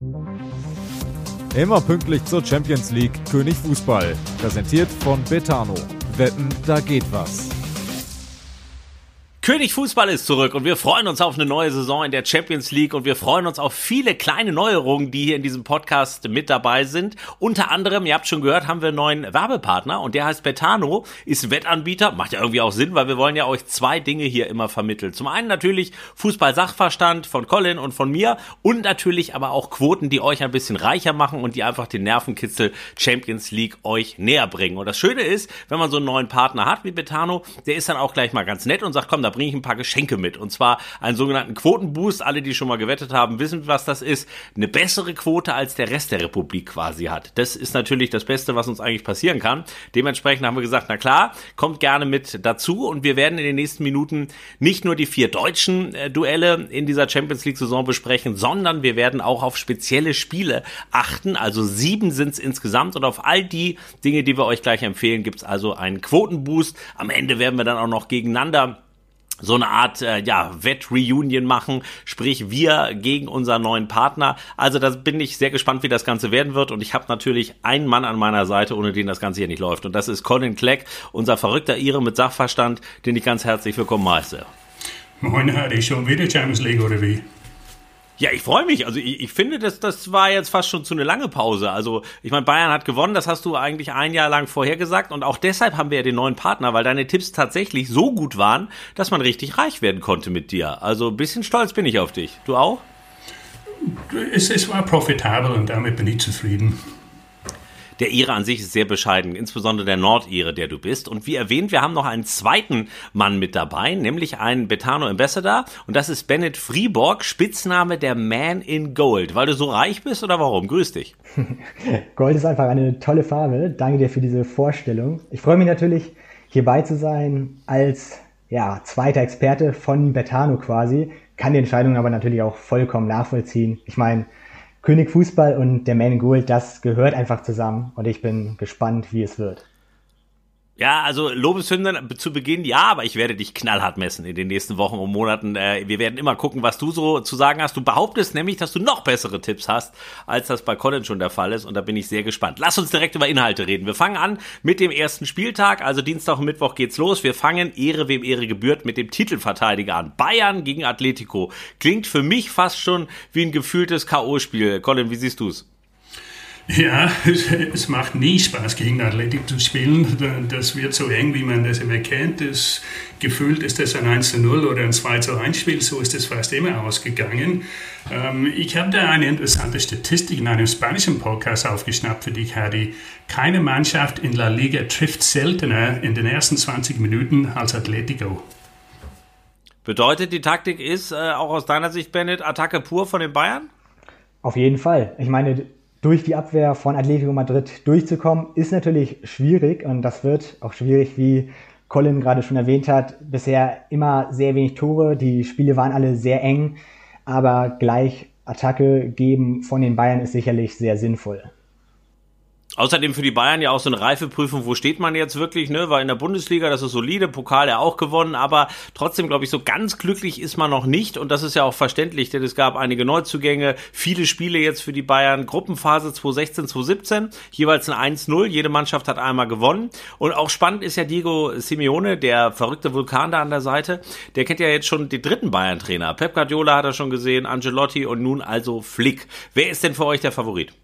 Immer pünktlich zur Champions League König Fußball. Präsentiert von Betano. Wetten, da geht was. König Fußball ist zurück und wir freuen uns auf eine neue Saison in der Champions League und wir freuen uns auf viele kleine Neuerungen, die hier in diesem Podcast mit dabei sind. Unter anderem, ihr habt schon gehört, haben wir einen neuen Werbepartner und der heißt Betano, ist Wettanbieter, macht ja irgendwie auch Sinn, weil wir wollen ja euch zwei Dinge hier immer vermitteln. Zum einen natürlich Fußball-Sachverstand von Colin und von mir und natürlich aber auch Quoten, die euch ein bisschen reicher machen und die einfach den Nervenkitzel Champions League euch näher bringen. Und das Schöne ist, wenn man so einen neuen Partner hat wie Betano, der ist dann auch gleich mal ganz nett und sagt, komm, da bringe ich ein paar Geschenke mit. Und zwar einen sogenannten Quotenboost. Alle, die schon mal gewettet haben, wissen, was das ist. Eine bessere Quote als der Rest der Republik quasi hat. Das ist natürlich das Beste, was uns eigentlich passieren kann. Dementsprechend haben wir gesagt, na klar, kommt gerne mit dazu. Und wir werden in den nächsten Minuten nicht nur die 4 deutschen Duelle in dieser Champions League-Saison besprechen, sondern wir werden auch auf spezielle Spiele achten. Also 7 sind es insgesamt. Und auf all die Dinge, die wir euch gleich empfehlen, gibt es also einen Quotenboost. Am Ende werden wir dann auch noch gegeneinander so eine Art Wett-Reunion machen, sprich wir gegen unseren neuen Partner. Also da bin ich sehr gespannt, wie das Ganze werden wird und ich habe natürlich einen Mann an meiner Seite, ohne den das Ganze hier nicht läuft und das ist Colin Clegg, unser verrückter Ire mit Sachverstand, den ich ganz herzlich willkommen heiße. Moin Hardy, schon wieder Champions League oder wie? Ja, ich freue mich. Also ich finde, das war jetzt fast schon zu eine lange Pause. Also ich meine, Bayern hat gewonnen, das hast du eigentlich ein Jahr lang vorhergesagt und auch deshalb haben wir ja den neuen Partner, weil deine Tipps tatsächlich so gut waren, dass man richtig reich werden konnte mit dir. Also ein bisschen stolz bin ich auf dich. Du auch? Es war profitabel und damit bin ich zufrieden. Der Ire an sich ist sehr bescheiden, insbesondere der Nordire, der du bist. Und wie erwähnt, wir haben noch einen zweiten Mann mit dabei, nämlich einen Betano Ambassador. Und das ist Bennett Friborg, Spitzname der Man in Gold. Weil du so reich bist oder warum? Grüß dich. Gold ist einfach eine tolle Farbe. Danke dir für diese Vorstellung. Ich freue mich natürlich, hierbei zu sein als zweiter Experte von Betano quasi. Kann die Entscheidung aber natürlich auch vollkommen nachvollziehen. Ich meine, König Fußball und der Man in Gold, das gehört einfach zusammen und ich bin gespannt, wie es wird. Ja, also Lobeshymnen zu Beginn, ja, aber ich werde dich knallhart messen in den nächsten Wochen und Monaten. Wir werden immer gucken, was du so zu sagen hast. Du behauptest nämlich, dass du noch bessere Tipps hast, als das bei Colin schon der Fall ist und da bin ich sehr gespannt. Lass uns direkt über Inhalte reden. Wir fangen an mit dem ersten Spieltag, also Dienstag und Mittwoch geht's los. Wir fangen, Ehre wem Ehre gebührt, mit dem Titelverteidiger an. Bayern gegen Atletico. Klingt für mich fast schon wie ein gefühltes K.O.-Spiel. Colin, wie siehst du's? Ja, es macht nie Spaß, gegen Athletik zu spielen. Das wird so eng, wie man das immer kennt. Gefühlt ist das ein 1:0 oder ein 2:1 Spiel. So ist es fast immer ausgegangen. Ich habe da eine interessante Statistik in einem spanischen Podcast aufgeschnappt für dich, Hardy. Keine Mannschaft in La Liga trifft seltener in den ersten 20 Minuten als Atletico. Bedeutet, die Taktik ist, auch aus deiner Sicht, Bennett, Attacke pur von den Bayern? Auf jeden Fall. Ich meine, durch die Abwehr von Atletico Madrid durchzukommen, ist natürlich schwierig und das wird auch schwierig, wie Colin gerade schon erwähnt hat. Bisher immer sehr wenig Tore, die Spiele waren alle sehr eng, aber gleich Attacke geben von den Bayern ist sicherlich sehr sinnvoll. Außerdem für die Bayern ja auch so eine Reifeprüfung, wo steht man jetzt wirklich, ne? Weil in der Bundesliga, das ist solide, Pokal ja auch gewonnen, aber trotzdem, glaube ich, so ganz glücklich ist man noch nicht und das ist ja auch verständlich, denn es gab einige Neuzugänge, viele Spiele jetzt für die Bayern, Gruppenphase 2016, 2017, jeweils ein 1:0, jede Mannschaft hat einmal gewonnen und auch spannend ist ja Diego Simeone, der verrückte Vulkan da an der Seite, der kennt ja jetzt schon den dritten Bayern-Trainer, Pep Guardiola hat er schon gesehen, Ancelotti und nun also Flick. Wer ist denn für euch der Favorit?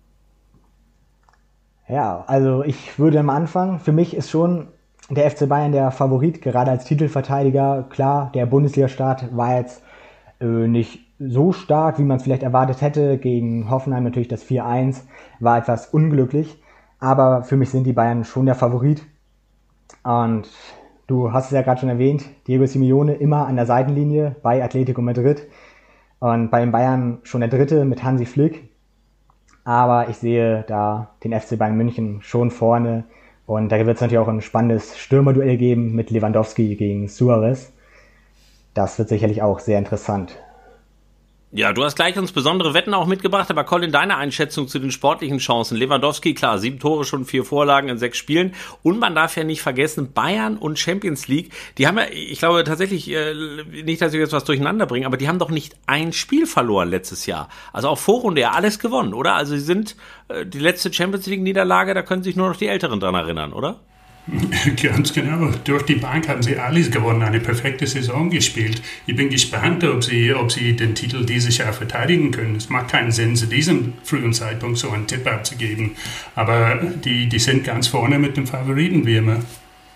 Ja, also ich würde am Anfang, für mich ist schon der FC Bayern der Favorit, gerade als Titelverteidiger. Klar, der Bundesliga-Start war jetzt nicht so stark, wie man es vielleicht erwartet hätte. Gegen Hoffenheim natürlich das 4:1 war etwas unglücklich. Aber für mich sind die Bayern schon der Favorit. Und du hast es ja gerade schon erwähnt, Diego Simeone immer an der Seitenlinie bei Atletico Madrid. Und bei den Bayern schon der Dritte mit Hansi Flick. Aber ich sehe da den FC Bayern München schon vorne. Und da wird es natürlich auch ein spannendes Stürmerduell geben mit Lewandowski gegen Suarez. Das wird sicherlich auch sehr interessant. Ja, du hast gleich uns besondere Wetten auch mitgebracht, aber Colin, deine Einschätzung zu den sportlichen Chancen. Lewandowski, klar, 7 Tore schon, 4 Vorlagen in 6 Spielen. Und man darf ja nicht vergessen, Bayern und Champions League, die haben ja, ich glaube tatsächlich, nicht, dass ich jetzt was durcheinander bringe, aber die haben doch nicht ein Spiel verloren letztes Jahr. Also auch Vorrunde ja alles gewonnen, oder? Also sie sind die letzte Champions League-Niederlage, da können sich nur noch die Älteren dran erinnern, oder? Ganz genau. Durch die Bank haben sie alles gewonnen, eine perfekte Saison gespielt. Ich bin gespannt, ob sie den Titel dieses Jahr verteidigen können. Es macht keinen Sinn, zu diesem frühen Zeitpunkt so einen Tipp abzugeben. Aber die sind ganz vorne mit dem Favoriten, wie immer.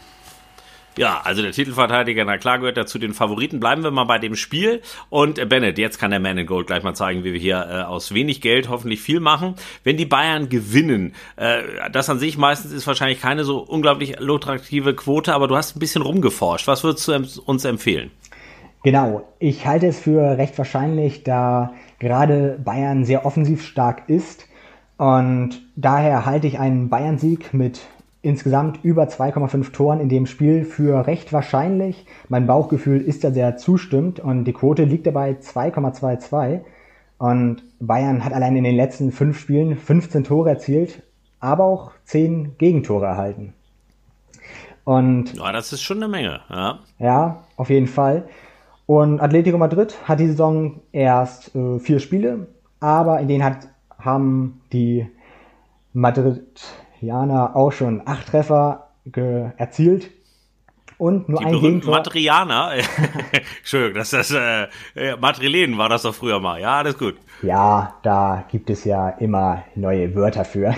Ja, also der Titelverteidiger, na klar, gehört dazu den Favoriten. Bleiben wir mal bei dem Spiel. Und Bennett, jetzt kann der Man in Gold gleich mal zeigen, wie wir hier aus wenig Geld hoffentlich viel machen. Wenn die Bayern gewinnen, das an sich meistens ist wahrscheinlich keine so unglaublich lukrative Quote, aber du hast ein bisschen rumgeforscht. Was würdest du uns empfehlen? Genau, ich halte es für recht wahrscheinlich, da gerade Bayern sehr offensiv stark ist. Und daher halte ich einen Bayern-Sieg mit insgesamt über 2,5 Toren in dem Spiel für recht wahrscheinlich. Mein Bauchgefühl ist da sehr zustimmt und die Quote liegt dabei 2,22. Und Bayern hat allein in den letzten 5 Spielen 15 Tore erzielt, aber auch 10 Gegentore erhalten. Und ja, das ist schon eine Menge. Ja, auf jeden Fall. Und Atletico Madrid hat die Saison erst 4 Spiele, aber in denen haben die Madridianer auch schon 8 Treffer erzielt und nur ein Gegentor. Madrianer? Entschuldigung, Madrilenen war das doch früher mal. Ja, alles gut. Ja, da gibt es ja immer neue Wörter für.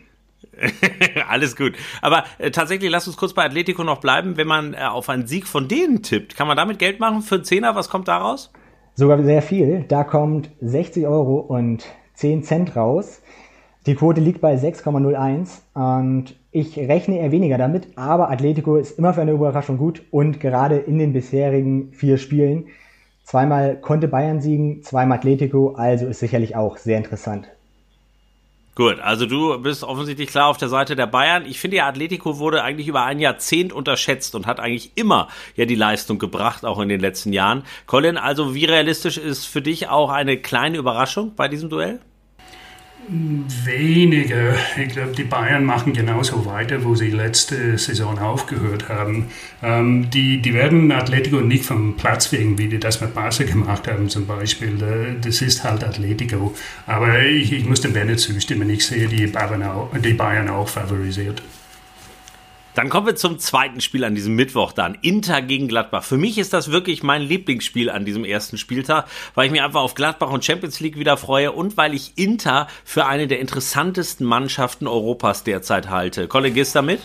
Alles gut. Aber tatsächlich, lass uns kurz bei Atletico noch bleiben. Wenn man auf einen Sieg von denen tippt, kann man damit Geld machen für einen Zehner? Was kommt da raus? Sogar sehr viel. Da kommt 60 Euro und 10 Cent raus. Die Quote liegt bei 6,01 und ich rechne eher weniger damit, aber Atletico ist immer für eine Überraschung gut und gerade in den bisherigen 4 Spielen zweimal konnte Bayern siegen, zweimal Atletico, also ist sicherlich auch sehr interessant. Gut, also du bist offensichtlich klar auf der Seite der Bayern. Ich finde ja, Atletico wurde eigentlich über ein Jahrzehnt unterschätzt und hat eigentlich immer ja die Leistung gebracht, auch in den letzten Jahren. Colin, also wie realistisch ist für dich auch eine kleine Überraschung bei diesem Duell? Weniger. Ich glaube, die Bayern machen genauso weiter, wo sie letzte Saison aufgehört haben. Die werden Atletico nicht vom Platz wegen, wie die das mit Barca gemacht haben zum Beispiel. Das ist halt Atletico. Aber ich muss dem Bennett zustimmen. Ich sehe die Bayern auch favorisiert. Dann kommen wir zum zweiten Spiel an diesem Mittwoch dann. Inter gegen Gladbach. Für mich ist das wirklich mein Lieblingsspiel an diesem ersten Spieltag, weil ich mich einfach auf Gladbach und Champions League wieder freue und weil ich Inter für eine der interessantesten Mannschaften Europas derzeit halte. Colin, gehst du damit?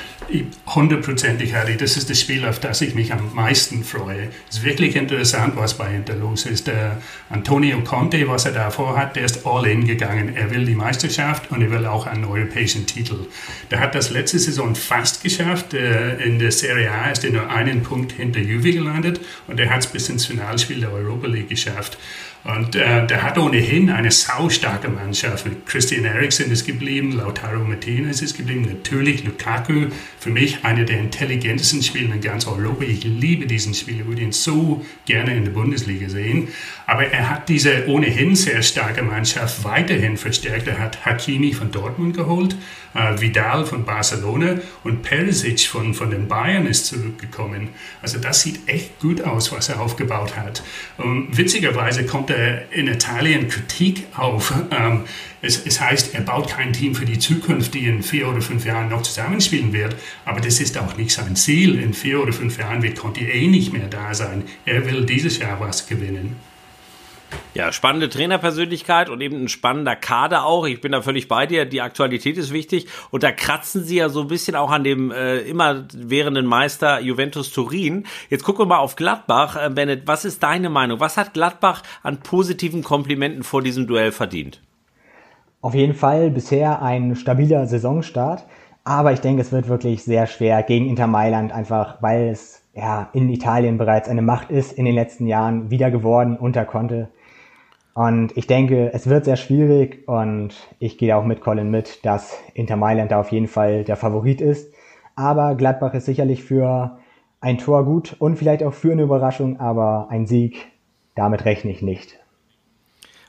100%ig, Harry. Das ist das Spiel, auf das ich mich am meisten freue. Es ist wirklich interessant, was bei Inter los ist. Antonio Conte, was er da vorhat, der ist all in gegangen. Er will die Meisterschaft und er will auch einen europäischen Titel. Der hat das letzte Saison fast geschafft. In der Serie A ist er nur einen Punkt hinter Juve gelandet und er hat es bis ins Finalspiel der Europa League geschafft. Und der hat ohnehin eine saustarke Mannschaft. Mit Christian Eriksen ist geblieben, Lautaro Martinez ist geblieben, natürlich Lukaku. Für mich einer der intelligentesten Spieler in ganz Europa. Ich liebe diesen Spieler, ich würde ihn so gerne in der Bundesliga sehen. Aber er hat diese ohnehin sehr starke Mannschaft weiterhin verstärkt. Er hat Hakimi von Dortmund geholt, Vidal von Barcelona und Perisic von den Bayern ist zurückgekommen. Also das sieht echt gut aus, was er aufgebaut hat. Witzigerweise kommt in Italien Kritik auf. Es heißt, er baut kein Team für die Zukunft, die in 4 oder 5 Jahren noch zusammenspielen wird. Aber das ist auch nicht sein Ziel. In 4 oder 5 Jahren wird Conte nicht mehr da sein. Er will dieses Jahr was gewinnen. Ja, spannende Trainerpersönlichkeit und eben ein spannender Kader auch. Ich bin da völlig bei dir. Die Aktualität ist wichtig. Und da kratzen sie ja so ein bisschen auch an dem immerwährenden Meister Juventus Turin. Jetzt gucken wir mal auf Gladbach. Bennett, was ist deine Meinung? Was hat Gladbach an positiven Komplimenten vor diesem Duell verdient? Auf jeden Fall bisher ein stabiler Saisonstart. Aber ich denke, es wird wirklich sehr schwer gegen Inter Mailand, einfach weil es ja in Italien bereits eine Macht ist, in den letzten Jahren wieder geworden unter Conte. Und ich denke, es wird sehr schwierig und ich gehe auch mit Colin mit, dass Inter Mailand da auf jeden Fall der Favorit ist. Aber Gladbach ist sicherlich für ein Tor gut und vielleicht auch für eine Überraschung, aber ein Sieg, damit rechne ich nicht.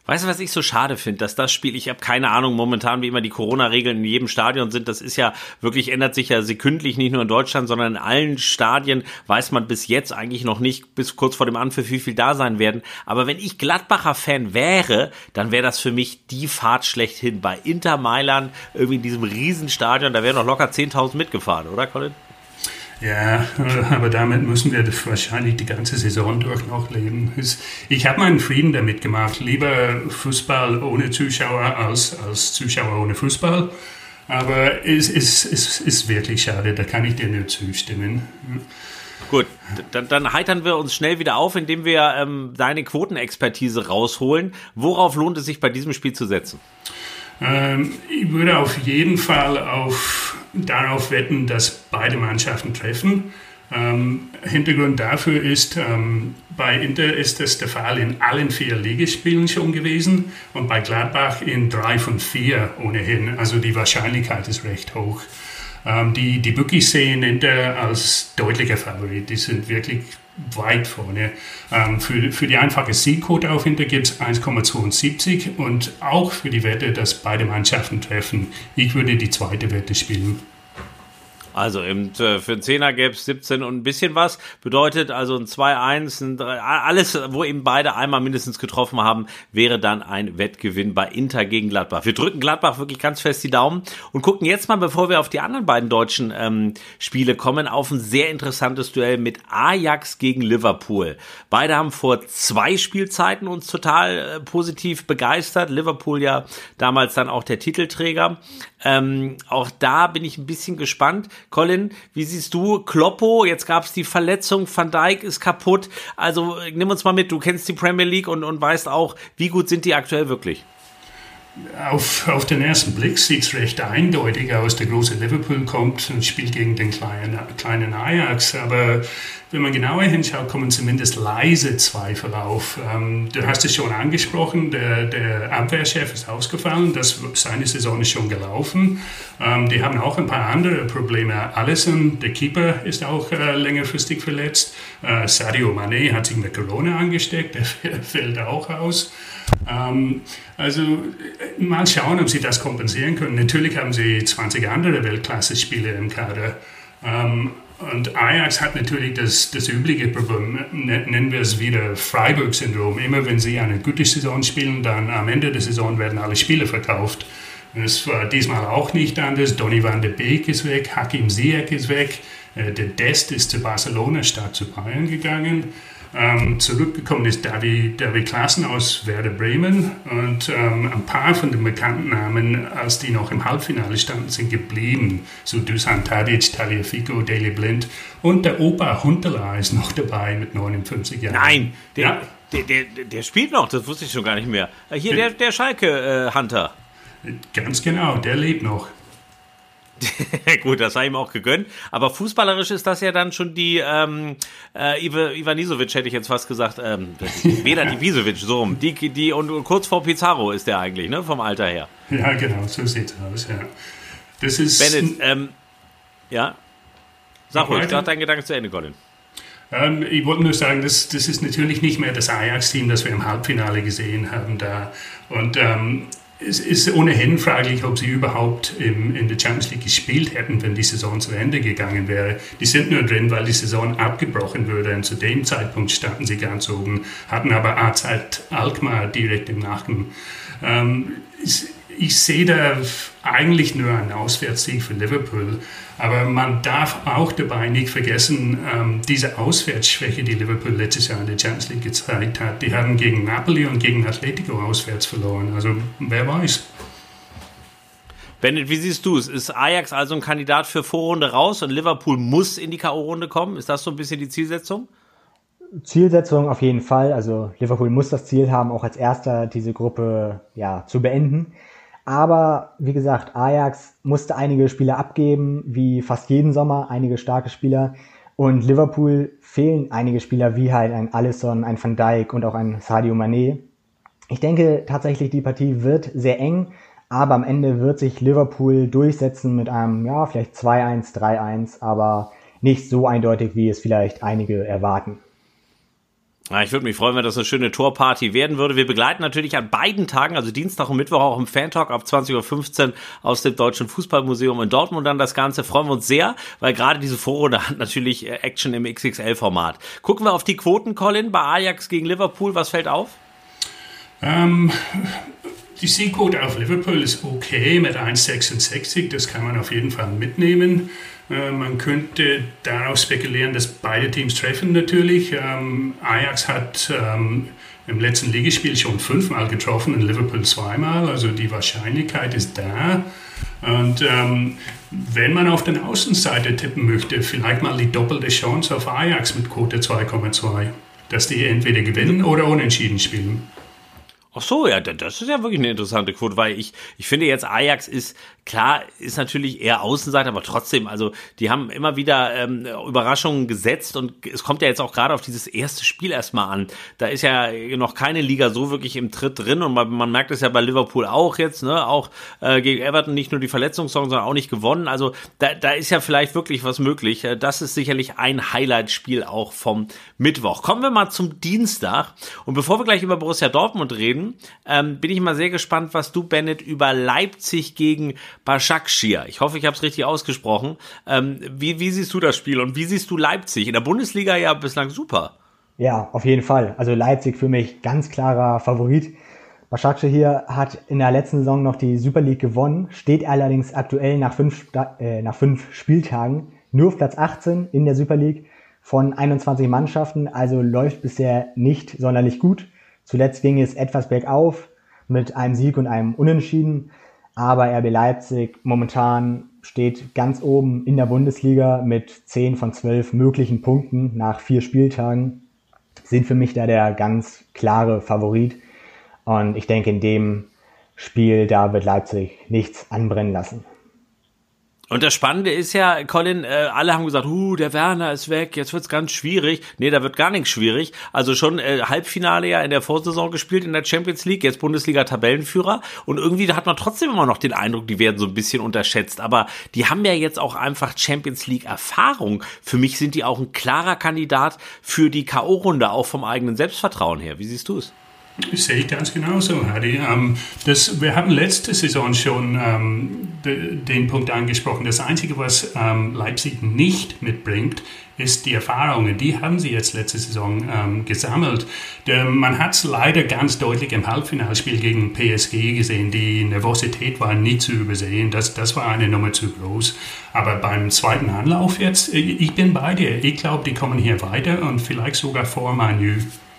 Weißt du, was ich so schade finde, dass das Spiel, ich habe keine Ahnung momentan, wie immer die Corona-Regeln in jedem Stadion sind, das ist ja wirklich, ändert sich ja sekündlich, nicht nur in Deutschland, sondern in allen Stadien weiß man bis jetzt eigentlich noch nicht, bis kurz vor dem Anpfiff, wie viel da sein werden. Aber wenn ich Gladbacher Fan wäre, dann wäre das für mich die Fahrt schlechthin bei Inter Mailand, irgendwie in diesem Riesenstadion, da wären noch locker 10.000 mitgefahren, oder Colin? Ja, aber damit müssen wir wahrscheinlich die ganze Saison durch noch leben. Ich habe meinen Frieden damit gemacht. Lieber Fußball ohne Zuschauer als Zuschauer ohne Fußball. Aber es ist wirklich schade, da kann ich dir nur zustimmen. Gut, dann heitern wir uns schnell wieder auf, indem wir deine Quotenexpertise rausholen. Worauf lohnt es sich bei diesem Spiel zu setzen? Ich würde auf jeden Fall darauf wetten, dass beide Mannschaften treffen. Hintergrund dafür ist, bei Inter ist das der Fall in allen 4 Ligaspielen schon gewesen und bei Gladbach in 3 von 4 ohnehin. Also die Wahrscheinlichkeit ist recht hoch. Die Bookies sehen Inter als deutlicher Favorit. Die sind wirklich weit vorne. Für die einfache Siegquote auf Inter gibt es 1,72 und auch für die Wette, dass beide Mannschaften treffen. Ich würde die zweite Wette spielen. Also für einen Zehner gäbe es 17 und ein bisschen was. Bedeutet also ein 2-1, ein 3, alles, wo eben beide einmal mindestens getroffen haben, wäre dann ein Wettgewinn bei Inter gegen Gladbach. Wir drücken Gladbach wirklich ganz fest die Daumen und gucken jetzt mal, bevor wir auf die anderen beiden deutschen Spiele kommen, auf ein sehr interessantes Duell mit Ajax gegen Liverpool. Beide haben vor 2 Spielzeiten uns total positiv begeistert. Liverpool ja damals dann auch der Titelträger. Auch da bin ich ein bisschen gespannt. Colin, wie siehst du Kloppo? Jetzt gab es die Verletzung, Van Dijk ist kaputt. Also nimm uns mal mit, du kennst die Premier League und weißt auch, wie gut sind die aktuell wirklich? Auf den ersten Blick sieht es recht eindeutig aus. Der große Liverpool kommt und spielt gegen den kleinen Ajax. Aber wenn man genauer hinschaut, kommen zumindest leise Zweifel auf. Du hast es schon angesprochen, der Abwehrchef ist ausgefallen. Seine Saison ist schon gelaufen. Die haben auch ein paar andere Probleme. Alisson, der Keeper, ist auch längerfristig verletzt. Sadio Mané hat sich mit Corona angesteckt. Der fällt auch aus. Also mal schauen, ob sie das kompensieren können. Natürlich haben sie 20 andere Weltklasse-Spieler im Kader. Und Ajax hat natürlich das übliche Problem, nennen wir es wieder Freiburg-Syndrom. Immer wenn sie eine gute Saison spielen, dann am Ende der Saison werden alle Spieler verkauft. Das war diesmal auch nicht anders. Donny van de Beek ist weg, Hakim Ziyech ist weg, der Dest ist zu Barcelona statt zu Bayern gegangen. Zurückgekommen ist David Klaassen aus Werder Bremen und ein paar von den bekannten Namen, als die noch im Halbfinale standen, sind geblieben. So Dusan Tadic, Tagliafico, Daley Blind und der Opa Huntelaar ist noch dabei mit 59 Jahren. Nein, der spielt noch, das wusste ich schon gar nicht mehr. Hier der Schalke-Hunter. Ganz genau, der lebt noch. Gut, das sei ihm auch gegönnt. Aber fußballerisch ist das ja dann schon die Ivanisevic, hätte ich jetzt fast gesagt. Vedat Ibisevic, so rum. Die und kurz vor Pizarro ist der eigentlich, ne, vom Alter her. Ja, genau, so sieht's aus, ja. Das ist... Bennett, ja? Sag ruhig, sag deinen Gedanken zu Ende, Colin. Ich wollte nur sagen, das ist natürlich nicht mehr das Ajax-Team, das wir im Halbfinale gesehen haben da. Und es ist ohnehin fraglich, ob sie überhaupt in der Champions League gespielt hätten, wenn die Saison zu Ende gegangen wäre. Die sind nur drin, weil die Saison abgebrochen würde. Und zu dem Zeitpunkt standen sie ganz oben, hatten aber AZ Alkmaar direkt im Nacken. Ich sehe da eigentlich nur einen Auswärtssieg für Liverpool. Aber man darf auch dabei nicht vergessen, diese Auswärtsschwäche, die Liverpool letztes Jahr in der Champions League gezeigt hat. Die haben gegen Napoli und gegen Atletico auswärts verloren. Also wer weiß. Bennett, wie siehst du es? Ist Ajax also ein Kandidat für Vorrunde raus und Liverpool muss in die K.O.-Runde kommen? Ist das so ein bisschen die Zielsetzung? Zielsetzung auf jeden Fall. Also Liverpool muss das Ziel haben, auch als Erster diese Gruppe zu beenden. Aber wie gesagt, Ajax musste einige Spieler abgeben, wie fast jeden Sommer, einige starke Spieler. Und Liverpool fehlen einige Spieler, wie halt ein Alisson, ein Van Dijk und auch ein Sadio Mané. Ich denke tatsächlich, die Partie wird sehr eng, aber am Ende wird sich Liverpool durchsetzen mit einem, vielleicht 2-1, 3-1, aber nicht so eindeutig, wie es vielleicht einige erwarten. Ja, ich würde mich freuen, wenn das eine schöne Torparty werden würde. Wir begleiten natürlich an beiden Tagen, also Dienstag und Mittwoch, auch im Fan-Talk ab 20.15 Uhr aus dem Deutschen Fußballmuseum in Dortmund dann das Ganze. Freuen wir uns sehr, weil gerade diese Vorrunde hat natürlich Action im XXL-Format. Gucken wir auf die Quoten, Colin, bei Ajax gegen Liverpool. Was fällt auf? Die Siegquote auf Liverpool ist okay mit 1,66. Das kann man auf jeden Fall mitnehmen. Man könnte daraus spekulieren, dass beide Teams treffen natürlich. Ajax hat im letzten Ligaspiel schon 5-mal getroffen und Liverpool 2-mal. Also die Wahrscheinlichkeit ist da. Und wenn man auf der Außenseite tippen möchte, vielleicht mal die doppelte Chance auf Ajax mit Quote 2,2. Dass die entweder gewinnen oder unentschieden spielen. Ach so, ja, das ist ja wirklich eine interessante Quote, weil ich finde jetzt Ajax ist natürlich eher Außenseiter, aber trotzdem, also die haben immer wieder Überraschungen gesetzt und es kommt ja jetzt auch gerade auf dieses erste Spiel erstmal an. Da ist ja noch keine Liga so wirklich im Tritt drin und man merkt es ja bei Liverpool auch jetzt, ne, auch gegen Everton nicht nur die Verletzungssorgen, sondern auch nicht gewonnen. Also da ist ja vielleicht wirklich was möglich. Das ist sicherlich ein Highlight-Spiel auch vom Mittwoch. Kommen wir mal zum Dienstag und bevor wir gleich über Borussia Dortmund reden, bin ich mal sehr gespannt, was du, Bennett, über Leipzig gegen Başakşehir. Ich hoffe, ich habe es richtig ausgesprochen. Wie siehst du das Spiel und wie siehst du Leipzig? In der Bundesliga ja bislang super. Ja, auf jeden Fall. Also Leipzig für mich ganz klarer Favorit. Başakşehir hat in der letzten Saison noch die Super League gewonnen, steht allerdings aktuell nach 5 Spieltagen nur auf Platz 18 in der Super League von 21 Mannschaften, also läuft bisher nicht sonderlich gut. Zuletzt ging es etwas bergauf mit einem Sieg und einem Unentschieden, aber RB Leipzig momentan steht ganz oben in der Bundesliga mit 10 von 12 möglichen Punkten nach 4 Spieltagen, sind für mich da der ganz klare Favorit und ich denke, in dem Spiel, da wird Leipzig nichts anbrennen lassen. Und das Spannende ist ja, Colin, alle haben gesagt, der Werner ist weg, jetzt wird's ganz schwierig. Nee, da wird gar nichts schwierig. Also schon Halbfinale ja in der Vorsaison gespielt in der Champions League, jetzt Bundesliga-Tabellenführer. Und irgendwie da hat man trotzdem immer noch den Eindruck, die werden so ein bisschen unterschätzt. Aber die haben ja jetzt auch einfach Champions League-Erfahrung. Für mich sind die auch ein klarer Kandidat für die K.O.-Runde, auch vom eigenen Selbstvertrauen her. Wie siehst du es? Das sehe ich ganz genauso, Hadi. Wir haben letzte Saison schon den Punkt angesprochen. Das Einzige, was Leipzig nicht mitbringt, ist die Erfahrungen. Die haben sie jetzt letzte Saison gesammelt. Man hat es leider ganz deutlich im Halbfinalspiel gegen PSG gesehen. Die Nervosität war nie zu übersehen. Das war eine Nummer zu groß. Aber beim zweiten Anlauf jetzt, ich bin bei dir. Ich glaube, die kommen hier weiter und vielleicht sogar vor Manu.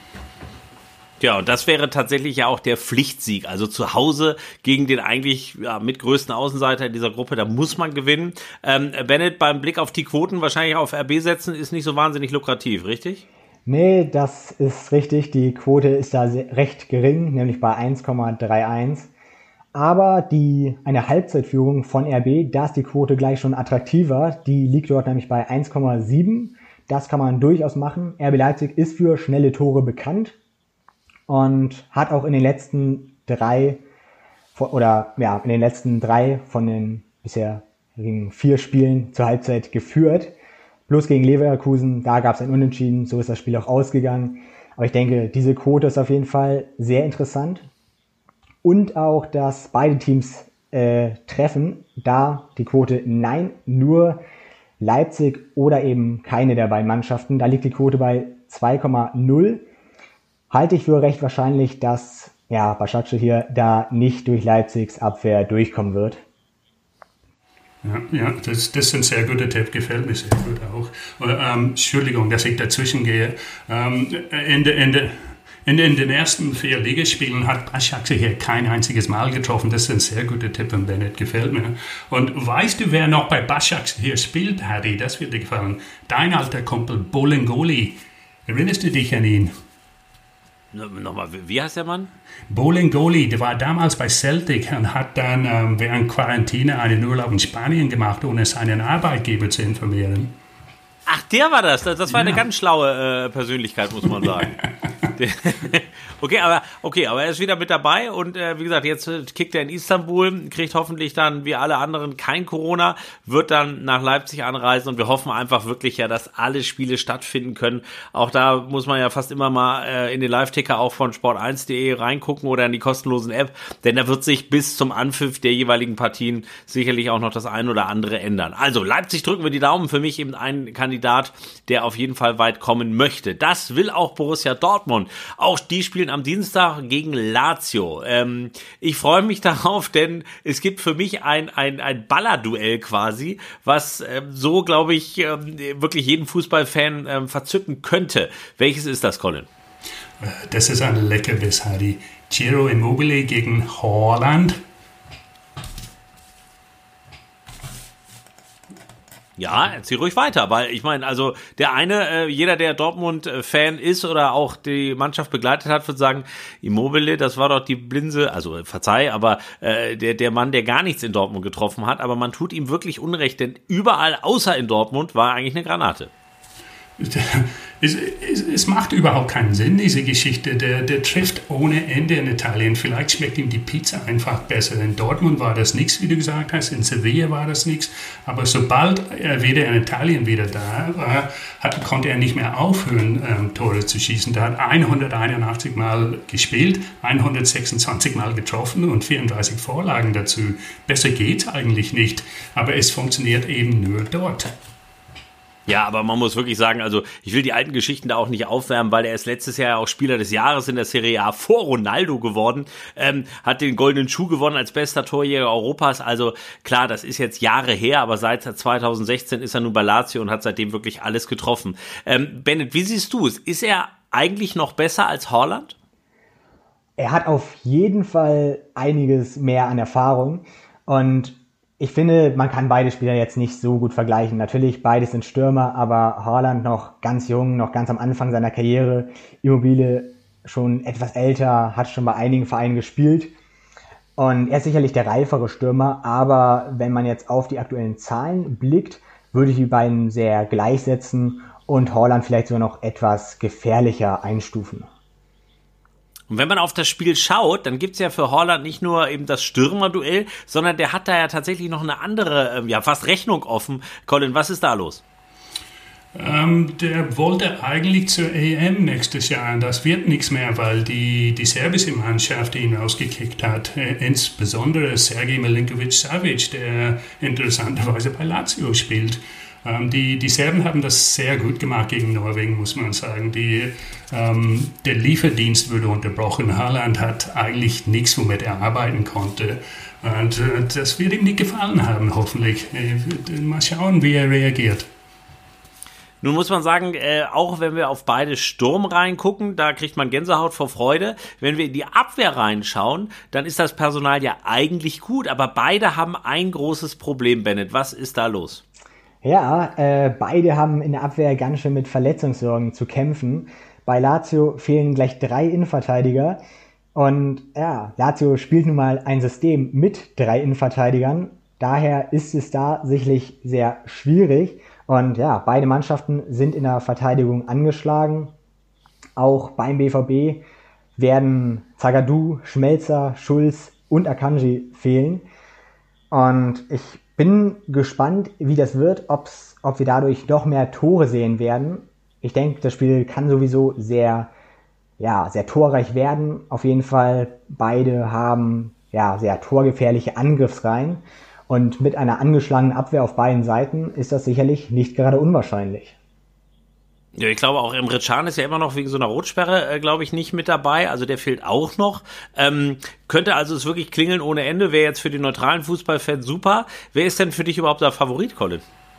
Ja, und das wäre tatsächlich ja auch der Pflichtsieg. Also zu Hause gegen den eigentlich mitgrößten Außenseiter in dieser Gruppe, da muss man gewinnen. Bennett, beim Blick auf die Quoten wahrscheinlich auf RB setzen, ist nicht so wahnsinnig lukrativ, richtig? Nee, das ist richtig. Die Quote ist da recht gering, nämlich bei 1,31. Aber eine Halbzeitführung von RB, da ist die Quote gleich schon attraktiver. Die liegt dort nämlich bei 1,7. Das kann man durchaus machen. RB Leipzig ist für schnelle Tore bekannt. Und hat auch in den letzten drei von den bisherigen 4 Spielen zur Halbzeit geführt. Bloß gegen Leverkusen, da gab es ein Unentschieden, so ist das Spiel auch ausgegangen. Aber ich denke, diese Quote ist auf jeden Fall sehr interessant. Und auch, dass beide Teams treffen, da die Quote nein, nur Leipzig oder eben keine der beiden Mannschaften. Da liegt die Quote bei 2,0. Halte ich für recht wahrscheinlich, dass Başakşehir hier da nicht durch Leipzigs Abwehr durchkommen wird. Ja, das ist ein sehr guter Tipp, gefällt mir sehr gut auch. Entschuldigung, dass ich dazwischen gehe. In den ersten 4 Ligaspielen hat Başakşehir kein einziges Mal getroffen. Das ist ein sehr guter Tipp von Bennett, gefällt mir. Und weißt du, wer noch bei Başakşehir spielt, Hadi? Das wird dir gefallen. Dein alter Kumpel Bolingoli. Erinnerst du dich an ihn? Nochmal, wie heißt der Mann? Bolingoli, der war damals bei Celtic und hat dann während Quarantäne einen Urlaub in Spanien gemacht, ohne seinen Arbeitgeber zu informieren. Ach, der war das. Das war eine ganz schlaue Persönlichkeit, muss man sagen. Okay, aber er ist wieder mit dabei und wie gesagt, jetzt kickt er in Istanbul, kriegt hoffentlich dann wie alle anderen kein Corona, wird dann nach Leipzig anreisen und wir hoffen einfach wirklich ja, dass alle Spiele stattfinden können. Auch da muss man ja fast immer mal in den Live-Ticker auch von sport1.de reingucken oder in die kostenlosen App, denn da wird sich bis zum Anpfiff der jeweiligen Partien sicherlich auch noch das ein oder andere ändern. Also Leipzig drücken wir die Daumen, für mich eben ein Kandidat, der auf jeden Fall weit kommen möchte. Das will auch Borussia Dortmund. Auch die spielen am Dienstag gegen Lazio. Ich freue mich darauf, denn es gibt für mich ein Ballerduell quasi, was so, glaube ich, wirklich jeden Fußballfan verzücken könnte. Welches ist das, Colin? Das ist ein Leckerbiss, Hardy. Ciro Immobile gegen Haaland. Ja, erzähl ruhig weiter, weil ich meine, also der eine, jeder, der Dortmund-Fan ist oder auch die Mannschaft begleitet hat, wird sagen, Immobile, das war doch die Blinse, also verzeih, aber der Mann, der gar nichts in Dortmund getroffen hat, aber man tut ihm wirklich Unrecht, denn überall außer in Dortmund war eigentlich eine Granate. Es macht überhaupt keinen Sinn, diese Geschichte. Der trifft ohne Ende in Italien. Vielleicht schmeckt ihm die Pizza einfach besser. In Dortmund war das nichts, wie du gesagt hast. In Sevilla war das nichts. Aber sobald er wieder in Italien wieder da war, konnte er nicht mehr aufhören, Tore zu schießen. Der hat 181 Mal gespielt, 126 Mal getroffen und 34 Vorlagen dazu. Besser geht's eigentlich nicht. Aber es funktioniert eben nur dort. Ja, aber man muss wirklich sagen, also ich will die alten Geschichten da auch nicht aufwärmen, weil er ist letztes Jahr auch Spieler des Jahres in der Serie A vor Ronaldo geworden, hat den Goldenen Schuh gewonnen als bester Torjäger Europas, also klar, das ist jetzt Jahre her, aber seit 2016 ist er nun bei Lazio und hat seitdem wirklich alles getroffen. Bennett, wie siehst du es? Ist er eigentlich noch besser als Haaland? Er hat auf jeden Fall einiges mehr an Erfahrung und ich finde, man kann beide Spieler jetzt nicht so gut vergleichen. Natürlich, beides sind Stürmer, aber Haaland noch ganz jung, noch ganz am Anfang seiner Karriere. Immobile schon etwas älter, hat schon bei einigen Vereinen gespielt. Und er ist sicherlich der reifere Stürmer, aber wenn man jetzt auf die aktuellen Zahlen blickt, würde ich die beiden sehr gleichsetzen und Haaland vielleicht sogar noch etwas gefährlicher einstufen. Und wenn man auf das Spiel schaut, dann gibt's ja für Haaland nicht nur eben das Stürmerduell, sondern der hat da ja tatsächlich noch eine andere, fast Rechnung offen. Colin, was ist da los? Der wollte eigentlich zur EM nächstes Jahr. Das wird nichts mehr, weil die serbische Mannschaft ihn rausgekickt hat. Insbesondere Sergej Milinković-Savić, der interessanterweise bei Lazio spielt. Die Serben haben das sehr gut gemacht gegen Norwegen, muss man sagen. Der Lieferdienst wurde unterbrochen. Haaland hat eigentlich nichts, womit er arbeiten konnte. Und das wird ihm nicht gefallen haben, hoffentlich. Mal schauen, wie er reagiert. Nun muss man sagen, auch wenn wir auf beide Sturm reingucken, da kriegt man Gänsehaut vor Freude. Wenn wir in die Abwehr reinschauen, dann ist das Personal ja eigentlich gut, aber beide haben ein großes Problem, Bennett. Was ist da los? Ja, beide haben in der Abwehr ganz schön mit Verletzungssorgen zu kämpfen. Bei Lazio fehlen gleich 3 Innenverteidiger. Und ja, Lazio spielt nun mal ein System mit 3 Innenverteidigern. Daher ist es da sicherlich sehr schwierig. Und ja, beide Mannschaften sind in der Verteidigung angeschlagen. Auch beim BVB werden Zagadou, Schmelzer, Schulz und Akanji fehlen. Und ich bin gespannt, wie das wird, ob wir dadurch noch mehr Tore sehen werden. Ich denke, das Spiel kann sowieso sehr torreich werden. Auf jeden Fall, beide haben sehr torgefährliche Angriffsreihen. Und mit einer angeschlagenen Abwehr auf beiden Seiten ist das sicherlich nicht gerade unwahrscheinlich. Ja, ich glaube auch Emre Can ist ja immer noch wegen so einer Rotsperre, glaube ich, nicht mit dabei. Also der fehlt auch noch. Könnte also es wirklich klingeln ohne Ende. Wäre jetzt für die neutralen Fußballfans super. Wer ist denn für dich überhaupt der Favorit, Colin?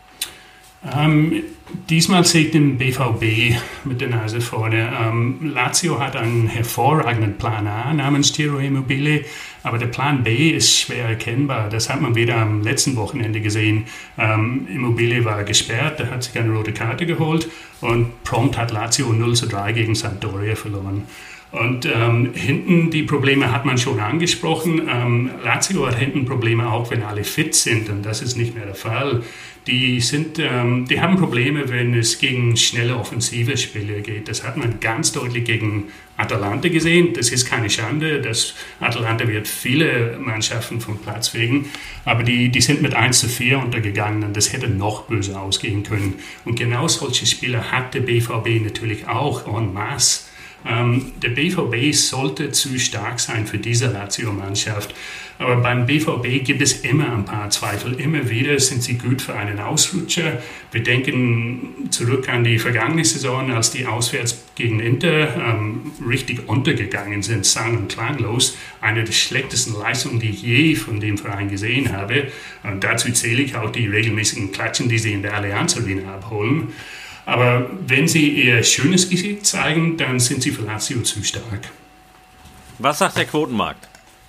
Diesmal sehe ich den BVB mit der Nase vorne. Lazio hat einen hervorragenden Plan A namens Ciro Immobile, aber der Plan B ist schwer erkennbar. Das hat man wieder am letzten Wochenende gesehen. Immobile war gesperrt, der hat sich eine rote Karte geholt und prompt hat Lazio 0:3 gegen Sampdoria verloren. Und hinten, die Probleme hat man schon angesprochen. Lazio hat hinten Probleme auch, wenn alle fit sind. Und das ist nicht mehr der Fall. Die haben Probleme, wenn es gegen schnelle offensive Spieler geht. Das hat man ganz deutlich gegen Atalanta gesehen. Das ist keine Schande. Atalanta wird viele Mannschaften vom Platz fegen. Aber die sind mit 1:4 untergegangen und das hätte noch böser ausgehen können. Und genau solche Spieler hat der BVB natürlich auch en masse. Der BVB sollte zu stark sein für diese Lazio-Mannschaft. Aber beim BVB gibt es immer ein paar Zweifel. Immer wieder sind sie gut für einen Ausrutscher. Wir denken zurück an die vergangene Saison, als die auswärts gegen Inter richtig untergegangen sind, sang- und klanglos. Eine der schlechtesten Leistungen, die ich je von dem Verein gesehen habe. Und dazu zähle ich auch die regelmäßigen Klatschen, die sie in der Allianz Arena abholen. Aber wenn sie ihr schönes Gesicht zeigen, dann sind sie für Lazio zu stark. Was sagt der Quotenmarkt?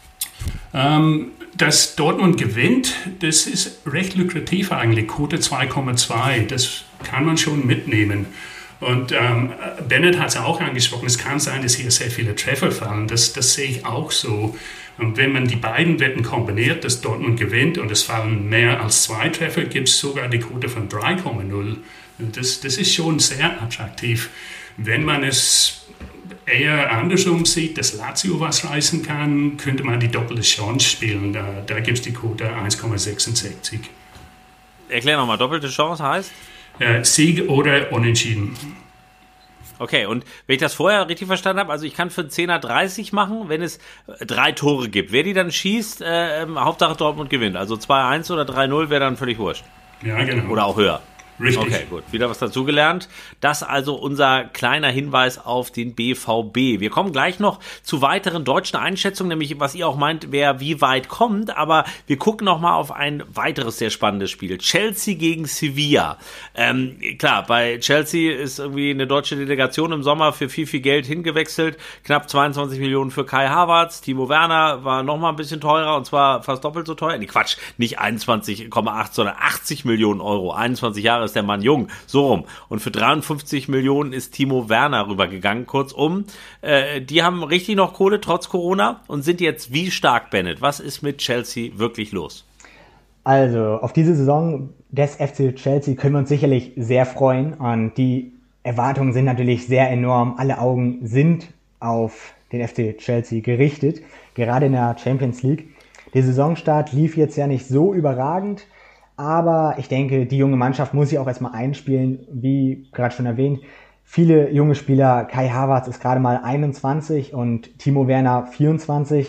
Dass Dortmund gewinnt, das ist recht lukrativ eigentlich. Quote 2,2, das kann man schon mitnehmen. Und Bennett hat es auch angesprochen, es kann sein, dass hier sehr viele Treffer fallen. Das sehe ich auch so. Und wenn man die beiden Wetten kombiniert, dass Dortmund gewinnt und es fallen mehr als 2 Treffer, gibt es sogar die Quote von 3,0. Das ist schon sehr attraktiv. Wenn man es eher andersrum sieht, dass Lazio was reißen kann, könnte man die doppelte Chance spielen. Da gibt es die Quote 1,66. Erklär nochmal, doppelte Chance heißt? Sieg oder Unentschieden. Okay, und wenn ich das vorher richtig verstanden habe, also ich kann für einen 10er 30 machen, wenn es 3 Tore gibt. Wer die dann schießt, Hauptsache Dortmund gewinnt. Also 2-1 oder 3-0 wäre dann völlig wurscht. Ja, genau. Oder auch höher. Richtig. Okay, gut. Wieder was dazugelernt. Das also unser kleiner Hinweis auf den BVB. Wir kommen gleich noch zu weiteren deutschen Einschätzungen, nämlich was ihr auch meint, wer wie weit kommt. Aber wir gucken noch mal auf ein weiteres sehr spannendes Spiel. Chelsea gegen Sevilla. Klar, bei Chelsea ist irgendwie eine deutsche Delegation im Sommer für viel, viel Geld hingewechselt. Knapp 22 Millionen für Kai Havertz. Timo Werner war noch mal ein bisschen teurer und zwar fast doppelt so teuer. Nee, Quatsch, nicht 21,8, sondern 80 Millionen Euro. 21 Jahre ist der Mann jung, so rum. Und für 53 Millionen ist Timo Werner rübergegangen. Kurzum, die haben richtig noch Kohle trotz Corona und sind jetzt wie stark, Bennett. Was ist mit Chelsea wirklich los? Also, auf diese Saison des FC Chelsea können wir uns sicherlich sehr freuen. Und die Erwartungen sind natürlich sehr enorm. Alle Augen sind auf den FC Chelsea gerichtet, gerade in der Champions League. Der Saisonstart lief jetzt ja nicht so überragend. Aber ich denke, die junge Mannschaft muss sich auch erstmal einspielen, wie gerade schon erwähnt. Viele junge Spieler, Kai Havertz ist gerade mal 21 und Timo Werner 24.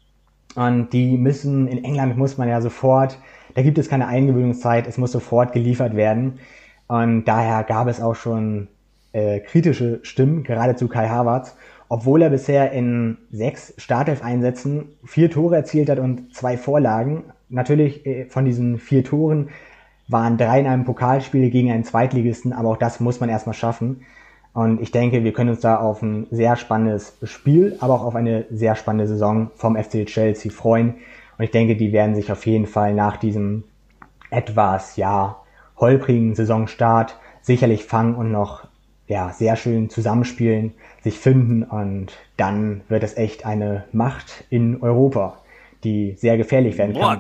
Und die müssen, in England muss man ja sofort, da gibt es keine Eingewöhnungszeit, es muss sofort geliefert werden. Und daher gab es auch schon kritische Stimmen, gerade zu Kai Havertz, obwohl er bisher in 6 Startelf-Einsätzen 4 Tore erzielt hat und 2 Vorlagen. Natürlich von diesen 4 Toren waren 3 in einem Pokalspiel gegen einen Zweitligisten, aber auch das muss man erstmal schaffen. Und ich denke, wir können uns da auf ein sehr spannendes Spiel, aber auch auf eine sehr spannende Saison vom FC Chelsea freuen. Und ich denke, die werden sich auf jeden Fall nach diesem etwas, holprigen Saisonstart sicherlich fangen und noch, sehr schön zusammenspielen, sich finden und dann wird es echt eine Macht in Europa, die sehr gefährlich werden kann.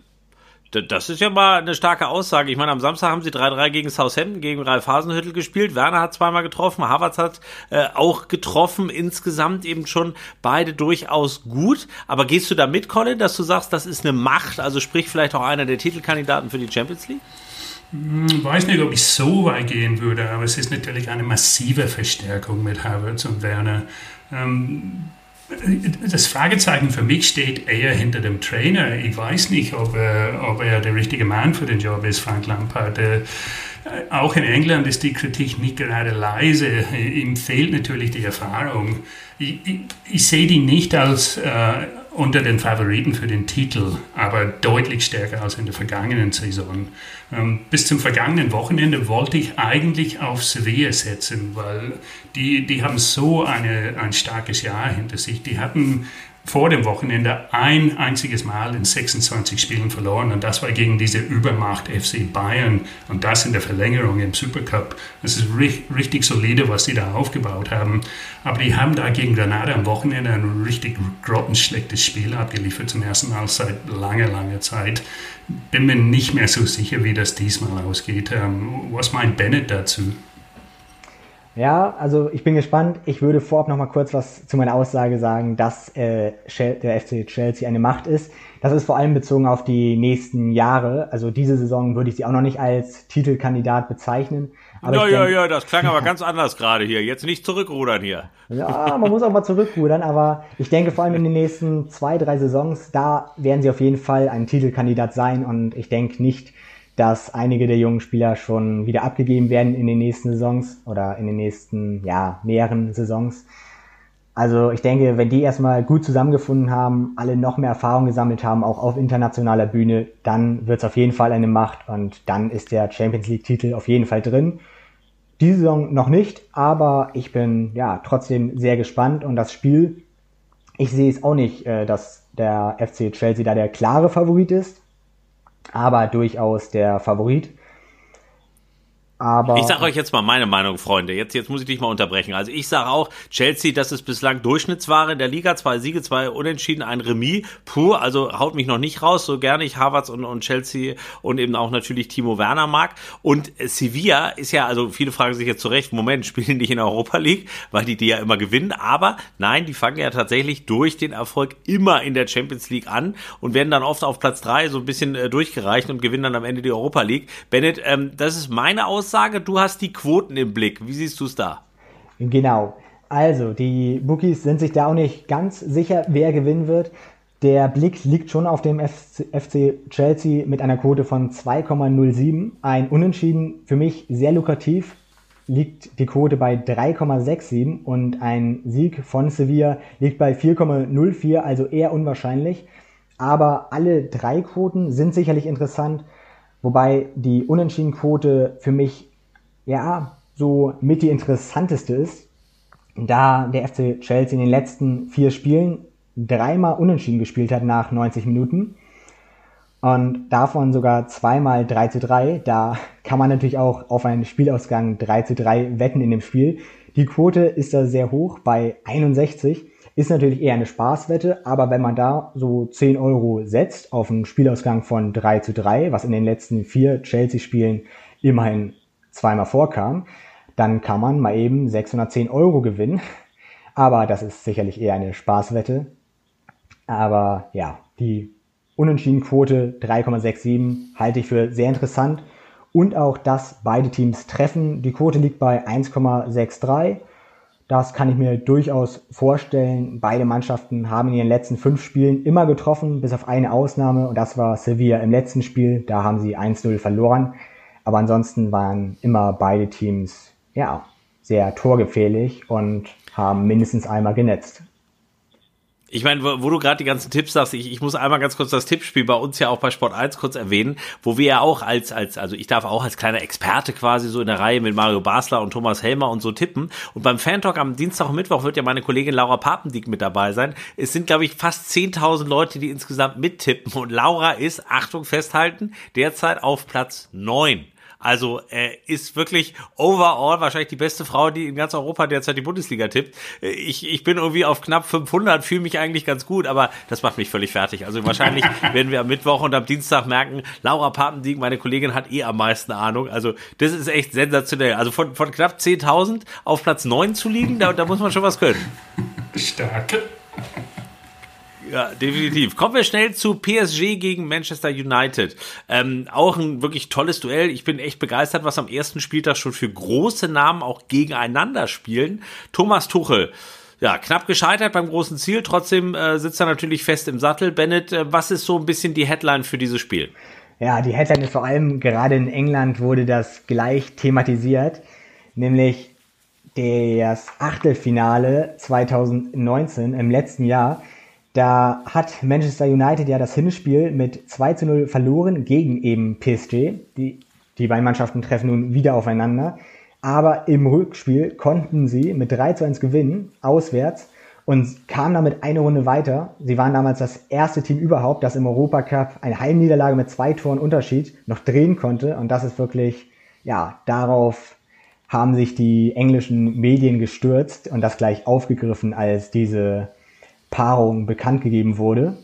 Das ist ja mal eine starke Aussage. Ich meine, am Samstag haben sie 3-3 gegen Southampton, gegen Ralf Hasenhüttl gespielt. Werner hat zweimal getroffen, Havertz hat auch getroffen. Insgesamt eben schon beide durchaus gut. Aber gehst du da mit, Colin, dass du sagst, das ist eine Macht, also sprich vielleicht auch einer der Titelkandidaten für die Champions League? Ich weiß nicht, ob ich so weit gehen würde, aber es ist natürlich eine massive Verstärkung mit Havertz und Werner. Das Fragezeichen für mich steht eher hinter dem Trainer. Ich weiß nicht, ob er der richtige Mann für den Job ist, Frank Lampard. Auch in England ist die Kritik nicht gerade leise. Ihm fehlt natürlich die Erfahrung. Ich sehe die nicht als unter den Favoriten für den Titel, aber deutlich stärker als in der vergangenen Saison. Bis zum vergangenen Wochenende wollte ich eigentlich auf Sevilla setzen, weil die haben so ein starkes Jahr hinter sich. Die hatten vor dem Wochenende ein einziges Mal in 26 Spielen verloren und das war gegen diese Übermacht FC Bayern und das in der Verlängerung im Supercup. Das ist richtig solide, was sie da aufgebaut haben. Aber die haben da gegen Granada am Wochenende ein richtig grottenschlechtes Spiel abgeliefert, zum ersten Mal seit langer Zeit. Bin mir nicht mehr so sicher, wie das diesmal ausgeht. Was meint Bennett dazu? Ja, also ich bin gespannt. Ich würde vorab noch mal kurz was zu meiner Aussage sagen, dass der FC Chelsea eine Macht ist. Das ist vor allem bezogen auf die nächsten Jahre. Also diese Saison würde ich sie auch noch nicht als Titelkandidat bezeichnen. Aber das klang aber ganz anders gerade hier. Jetzt nicht zurückrudern hier. Ja, man muss auch mal zurückrudern, aber ich denke vor allem in den nächsten 2-3 Saisons, da werden sie auf jeden Fall ein Titelkandidat sein und ich denke nicht, dass einige der jungen Spieler schon wieder abgegeben werden in den nächsten Saisons oder in den nächsten, mehreren Saisons. Also ich denke, wenn die erstmal gut zusammengefunden haben, alle noch mehr Erfahrung gesammelt haben, auch auf internationaler Bühne, dann wird es auf jeden Fall eine Macht und dann ist der Champions League-Titel auf jeden Fall drin. Diese Saison noch nicht, aber ich bin trotzdem sehr gespannt und das Spiel, ich sehe es auch nicht, dass der FC Chelsea da der klare Favorit ist, aber durchaus der Favorit. Aber ich sage euch jetzt mal meine Meinung, Freunde. Jetzt muss ich dich mal unterbrechen. Also ich sage auch, Chelsea, das ist bislang Durchschnittsware in der Liga. 2 Siege, 2 Unentschieden, ein Remis. Puh, also haut mich noch nicht raus, so gerne ich Havertz und Chelsea und eben auch natürlich Timo Werner mag. Und Sevilla ist ja, also viele fragen sich jetzt zu Recht, Moment, spielen die nicht in der Europa League, weil die ja immer gewinnen. Aber nein, die fangen ja tatsächlich durch den Erfolg immer in der Champions League an und werden dann oft auf Platz 3 so ein bisschen durchgereicht und gewinnen dann am Ende die Europa League. Bennett, das ist meine Aussage. Du hast die Quoten im Blick. Wie siehst du es da? Genau. Also, die Bookies sind sich da auch nicht ganz sicher, wer gewinnen wird. Der Blick liegt schon auf dem FC Chelsea mit einer Quote von 2,07. Ein Unentschieden für mich sehr lukrativ, liegt die Quote bei 3,67 und ein Sieg von Sevilla liegt bei 4,04, also eher unwahrscheinlich. Aber alle drei Quoten sind sicherlich interessant. Wobei die Unentschieden-Quote für mich so mit die interessanteste ist, da der FC Chelsea in den letzten 4 Spielen 3-mal unentschieden gespielt hat nach 90 Minuten und davon sogar 2-mal 3:3. Da kann man natürlich auch auf einen Spielausgang 3:3 wetten in dem Spiel. Die Quote ist da sehr hoch bei 61. Ist natürlich eher eine Spaßwette, aber wenn man da so 10 Euro setzt auf einen Spielausgang von 3:3, was in den letzten 4 Chelsea-Spielen immerhin 2-mal vorkam, dann kann man mal eben 610 Euro gewinnen. Aber das ist sicherlich eher eine Spaßwette. Aber ja, die Unentschiedenquote 3,67 halte ich für sehr interessant. Und auch, dass beide Teams treffen. Die Quote liegt bei 1,63. Das kann ich mir durchaus vorstellen. Beide Mannschaften haben in den letzten 5 Spielen immer getroffen, bis auf eine Ausnahme. Und das war Sevilla im letzten Spiel. Da haben sie 1:0 verloren. Aber ansonsten waren immer beide Teams sehr torgefährlich und haben mindestens einmal genetzt. Ich meine, wo du gerade die ganzen Tipps sagst, ich muss einmal ganz kurz das Tippspiel bei uns ja auch bei Sport 1 kurz erwähnen, wo wir ja auch also ich darf auch als kleiner Experte quasi so in der Reihe mit Mario Basler und Thomas Helmer und so tippen. Und beim Fan-Talk am Dienstag und Mittwoch wird ja meine Kollegin Laura Papendieck mit dabei sein. Es sind, glaube ich, fast 10.000 Leute, die insgesamt mittippen. Und Laura ist, Achtung, festhalten, derzeit auf Platz 9. Also ist wirklich overall wahrscheinlich die beste Frau, die in ganz Europa derzeit die Bundesliga tippt. Ich bin irgendwie auf knapp 500, fühle mich eigentlich ganz gut, aber das macht mich völlig fertig. Also wahrscheinlich werden wir am Mittwoch und am Dienstag merken, Laura Papendieck, meine Kollegin, hat am meisten Ahnung. Also das ist echt sensationell. Also von knapp 10.000 auf Platz 9 zu liegen, da muss man schon was können. Stark. Ja, definitiv. Kommen wir schnell zu PSG gegen Manchester United. Auch ein wirklich tolles Duell. Ich bin echt begeistert, was am ersten Spieltag schon für große Namen auch gegeneinander spielen. Thomas Tuchel, knapp gescheitert beim großen Ziel. Trotzdem sitzt er natürlich fest im Sattel. Bennett, was ist so ein bisschen die Headline für dieses Spiel? Ja, die Headline ist vor allem, gerade in England wurde das gleich thematisiert, nämlich das Achtelfinale 2019 im letzten Jahr. Da hat Manchester United das Hinspiel mit 2:0 verloren gegen eben PSG. Die beiden Mannschaften treffen nun wieder aufeinander. Aber im Rückspiel konnten sie mit 3:1 gewinnen, auswärts. und kamen damit eine Runde weiter. Sie waren damals das erste Team überhaupt, das im Europacup eine Heimniederlage mit 2 Toren Unterschied noch drehen konnte. Und das ist wirklich, ja, darauf haben sich die englischen Medien gestürzt und das gleich aufgegriffen, als diese Paarung bekannt gegeben wurde.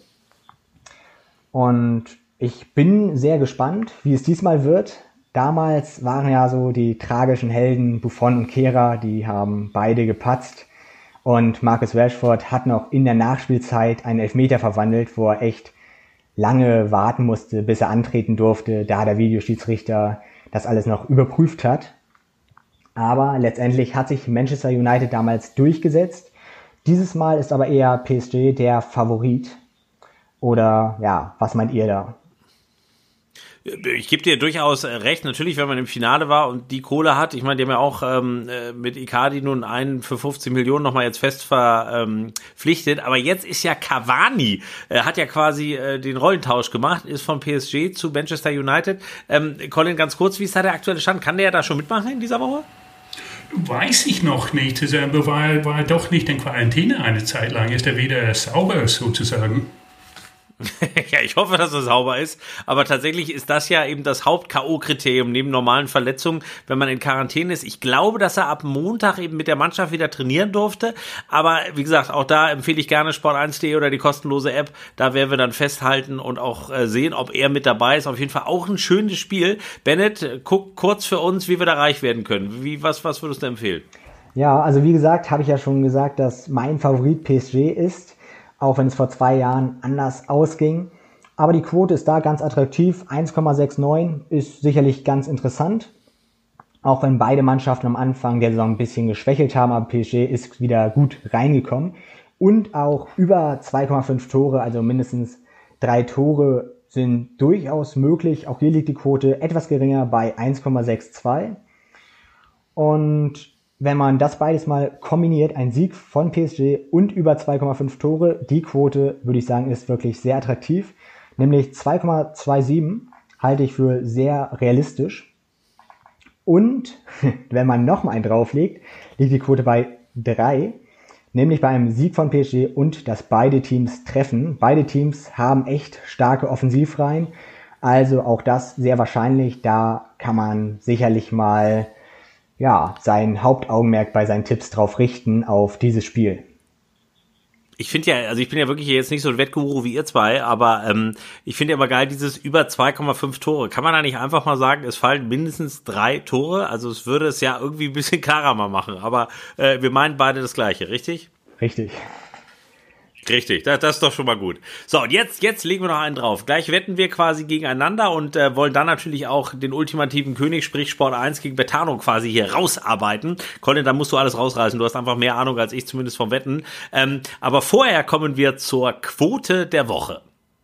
Und ich bin sehr gespannt, wie es diesmal wird. Damals waren ja so die tragischen Helden Buffon und Kehrer, die haben beide gepatzt. Und Marcus Rashford hat noch in der Nachspielzeit einen Elfmeter verwandelt, wo er echt lange warten musste, bis er antreten durfte, da der Videoschiedsrichter das alles noch überprüft hat. Aber letztendlich hat sich Manchester United damals durchgesetzt. Dieses Mal ist aber eher PSG der Favorit. Oder ja, was meint ihr da? Ich gebe dir durchaus recht, natürlich, wenn man im Finale war und die Kohle hat. Ich meine, die haben ja auch mit Icardi nun einen für 15 Millionen nochmal jetzt fest verpflichtet. Aber jetzt ist ja Cavani, hat ja quasi den Rollentausch gemacht, ist von PSG zu Manchester United. Colin, ganz kurz, wie ist da der aktuelle Stand? Kann der da schon mitmachen in dieser Woche? Weiß ich noch nicht. War er doch nicht in Quarantäne eine Zeit lang. Ist er wieder sauber sozusagen? Ja, ich hoffe, dass er sauber ist, aber tatsächlich ist das ja eben das Haupt-K.O.-Kriterium neben normalen Verletzungen, wenn man in Quarantäne ist. Ich glaube, dass er ab Montag eben mit der Mannschaft wieder trainieren durfte, aber wie gesagt, auch da empfehle ich gerne sport1.de oder die kostenlose App, da werden wir dann festhalten und auch sehen, ob er mit dabei ist. Auf jeden Fall auch ein schönes Spiel. Bennett, guck kurz für uns, wie wir da reich werden können. Was würdest du empfehlen? Ja, also wie gesagt, habe ich ja schon gesagt, dass mein Favorit PSG ist, auch wenn es vor 2 Jahren anders ausging. Aber die Quote ist da ganz attraktiv. 1,69 ist sicherlich ganz interessant. Auch wenn beide Mannschaften am Anfang der Saison ein bisschen geschwächelt haben, aber PSG ist wieder gut reingekommen. Und auch über 2,5 Tore, also mindestens 3 Tore sind durchaus möglich. Auch hier liegt die Quote etwas geringer bei 1,62. Und wenn man das beides mal kombiniert, ein Sieg von PSG und über 2,5 Tore, die Quote, würde ich sagen, ist wirklich sehr attraktiv. Nämlich 2,27 halte ich für sehr realistisch. Und wenn man noch mal einen drauflegt, liegt die Quote bei 3. Nämlich bei einem Sieg von PSG und dass beide Teams treffen. Beide Teams haben echt starke Offensivreihen. Also auch das sehr wahrscheinlich. Da kann man sicherlich mal sein Hauptaugenmerk bei seinen Tipps drauf richten, auf dieses Spiel. Ich finde ja, also ich bin ja wirklich jetzt nicht so ein Wettguru wie ihr zwei, aber ich finde ja immer geil, dieses über 2,5 Tore. Kann man da nicht einfach mal sagen, es fallen mindestens 3 Tore? Also es würde es ja irgendwie ein bisschen klarer mal machen, aber wir meinen beide das Gleiche, richtig? Richtig. Richtig, das ist doch schon mal gut. So, und jetzt legen wir noch einen drauf. Gleich wetten wir quasi gegeneinander und wollen dann natürlich auch den ultimativen König, sprich Sport 1 gegen Betano quasi hier rausarbeiten. Colin, da musst du alles rausreißen. Du hast einfach mehr Ahnung als ich, zumindest vom Wetten. Aber vorher kommen wir zur Quote der Woche.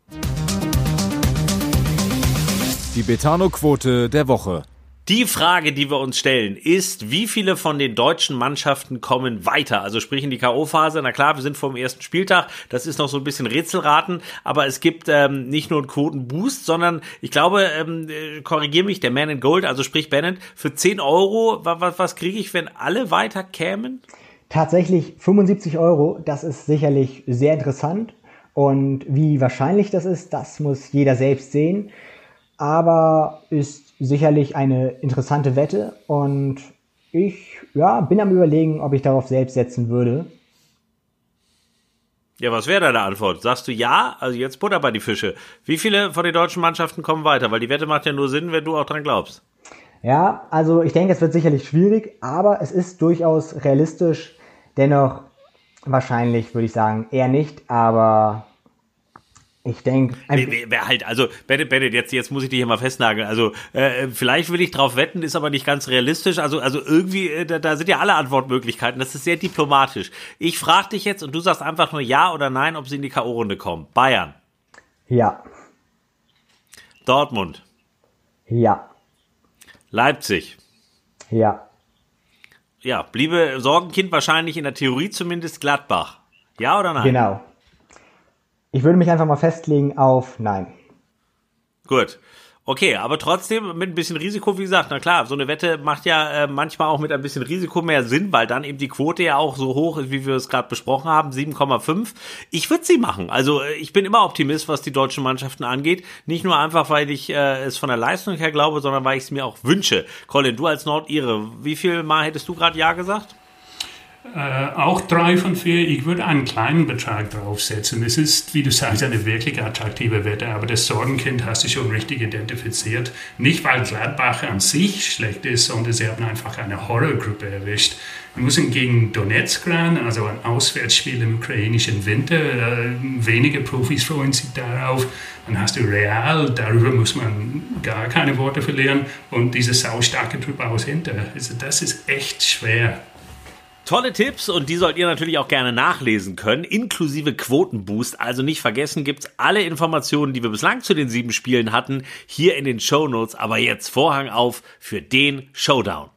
Die Betano-Quote der Woche. Die Frage, die wir uns stellen, ist, wie viele von den deutschen Mannschaften kommen weiter? Also sprich in die K.O.-Phase. Na klar, wir sind vor dem ersten Spieltag. Das ist noch so ein bisschen Rätselraten. Aber es gibt nicht nur einen Quotenboost, sondern ich glaube, korrigiere mich, der Man in Gold, also sprich Bennett, für 10 Euro, was kriege ich, wenn alle weiter kämen? Tatsächlich 75 Euro. Das ist sicherlich sehr interessant. Und wie wahrscheinlich das ist, das muss jeder selbst sehen. Aber ist sicherlich eine interessante Wette und ich bin am Überlegen, ob ich darauf selbst setzen würde. Ja, was wäre deine Antwort? Sagst du ja? Also jetzt Butter bei die Fische. Wie viele von den deutschen Mannschaften kommen weiter? Weil die Wette macht ja nur Sinn, wenn du auch dran glaubst. Ja, also ich denke, es wird sicherlich schwierig, aber es ist durchaus realistisch. Dennoch wahrscheinlich würde ich sagen eher nicht, aber ich denke... Also Bennett, jetzt muss ich dich hier mal festnageln. Also vielleicht will ich drauf wetten, ist aber nicht ganz realistisch. Also irgendwie, da sind ja alle Antwortmöglichkeiten. Das ist sehr diplomatisch. Ich frage dich jetzt und du sagst einfach nur ja oder nein, ob sie in die K.O.-Runde kommen. Bayern. Ja. Dortmund. Ja. Leipzig. Ja. Ja, bliebe Sorgenkind wahrscheinlich in der Theorie zumindest Gladbach. Ja oder nein? Genau. Ich würde mich einfach mal festlegen auf nein. Gut. Okay, aber trotzdem mit ein bisschen Risiko, wie gesagt, na klar, so eine Wette macht ja manchmal auch mit ein bisschen Risiko mehr Sinn, weil dann eben die Quote ja auch so hoch ist, wie wir es gerade besprochen haben, 7,5. Ich würde sie machen. Also ich bin immer Optimist, was die deutschen Mannschaften angeht. Nicht nur einfach, weil ich es von der Leistung her glaube, sondern weil ich es mir auch wünsche. Colin, du als Nordire, wie viel Mal hättest du gerade Ja gesagt? Auch 3 von 4. Ich würde einen kleinen Betrag draufsetzen. Es ist, wie du sagst, eine wirklich attraktive Wette, aber das Sorgenkind hast du schon richtig identifiziert. Nicht, weil Gladbach an sich schlecht ist, sondern sie haben einfach eine Horrorgruppe erwischt. Wir müssen gegen Donetsk ran, also ein Auswärtsspiel im ukrainischen Winter. Wenige Profis freuen sich darauf. Dann hast du Real, darüber muss man gar keine Worte verlieren. Und diese saustarke Truppe aus Hinter. Also das ist echt schwer. Tolle Tipps und die sollt ihr natürlich auch gerne nachlesen können, inklusive Quotenboost. Also nicht vergessen, gibt's alle Informationen, die wir bislang zu den 7 Spielen hatten, hier in den Shownotes. Aber jetzt Vorhang auf für den Showdown.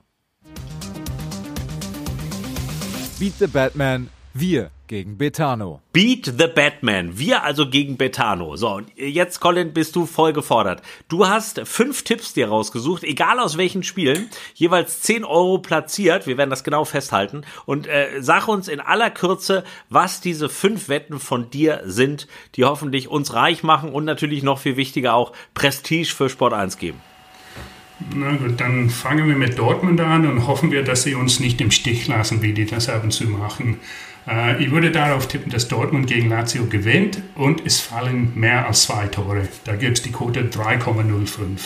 Beat the Batman, wir gegen Betano. Beat the Batman, wir also gegen Betano. So, und jetzt, Colin, bist du voll gefordert. Du hast 5 Tipps dir rausgesucht, egal aus welchen Spielen, jeweils 10 Euro platziert, wir werden das genau festhalten, und sag uns in aller Kürze, was diese 5 Wetten von dir sind, die hoffentlich uns reich machen und natürlich noch viel wichtiger auch Prestige für Sport 1 geben. Na gut, dann fangen wir mit Dortmund an und hoffen wir, dass sie uns nicht im Stich lassen, wie die das ab und zu machen. Ich würde darauf tippen, dass Dortmund gegen Lazio gewinnt und es fallen mehr als 2 Tore. Da gibt es die Quote 3,05.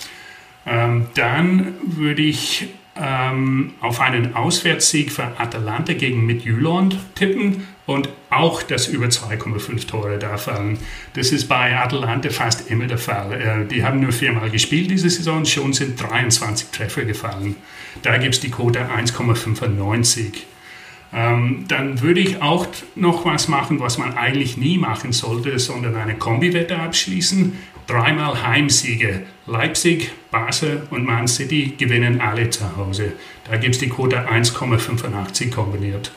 Dann würde ich auf einen Auswärtssieg für Atalanta gegen Midtjylland tippen und auch, dass über 2,5 Tore da fallen. Das ist bei Atalanta fast immer der Fall. Die haben nur 4 Mal gespielt diese Saison, schon sind 23 Treffer gefallen. Da gibt es die Quote 1,95. Dann würde ich auch noch was machen, was man eigentlich nie machen sollte, sondern eine Kombi-Wette abschließen. 3-mal Heimsiege. Leipzig, Basel und Man City gewinnen alle zu Hause. Da gibt es die Quote 1,85 kombiniert.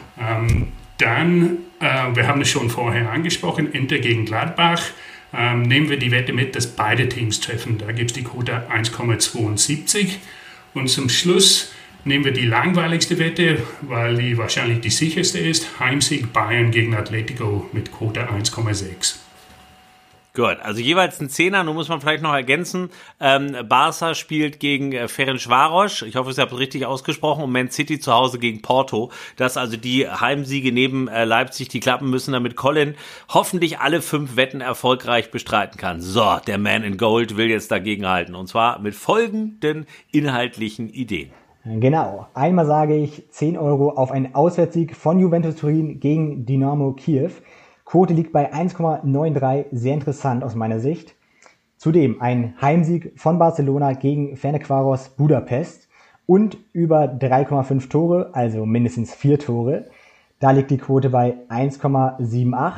Dann, wir haben es schon vorher angesprochen, Inter gegen Gladbach. Nehmen wir die Wette mit, dass beide Teams treffen. Da gibt es die Quote 1,72. Und zum Schluss nehmen wir die langweiligste Wette, weil die wahrscheinlich die sicherste ist. Heimsieg Bayern gegen Atletico mit Quote 1,6. Gut, also jeweils ein Zehner. Nun muss man vielleicht noch ergänzen, Barca spielt gegen Ferencváros, ich hoffe, ich habe es richtig ausgesprochen, und Man City zu Hause gegen Porto. Dass also die Heimsiege neben Leipzig, die klappen müssen, damit Colin hoffentlich alle 5 Wetten erfolgreich bestreiten kann. So, der Man in Gold will jetzt dagegenhalten, und zwar mit folgenden inhaltlichen Ideen. Genau. Einmal sage ich 10 Euro auf einen Auswärtssieg von Juventus Turin gegen Dynamo Kiew. Quote liegt bei 1,93, sehr interessant aus meiner Sicht. Zudem ein Heimsieg von Barcelona gegen Ferencváros Budapest und über 3,5 Tore, also mindestens 4 Tore. Da liegt die Quote bei 1,78.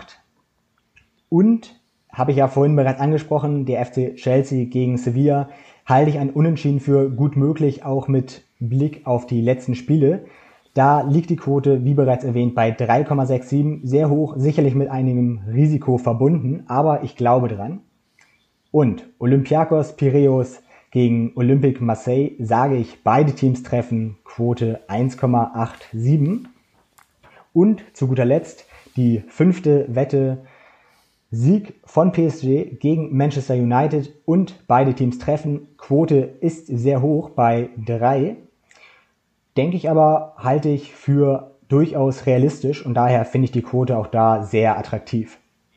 Und, habe ich ja vorhin bereits angesprochen, der FC Chelsea gegen Sevilla halte ich ein Unentschieden für gut möglich, auch mit Blick auf die letzten Spiele. Da liegt die Quote, wie bereits erwähnt, bei 3,67, sehr hoch, sicherlich mit einigem Risiko verbunden, aber ich glaube dran. Und Olympiakos Piräus gegen Olympique Marseille sage ich, beide Teams treffen, Quote 1,87. Und zu guter Letzt die 5. Wette, Sieg von PSG gegen Manchester United und beide Teams treffen, Quote ist sehr hoch bei 3. Denke ich aber, halte ich für durchaus realistisch und daher finde ich die Quote auch da sehr attraktiv.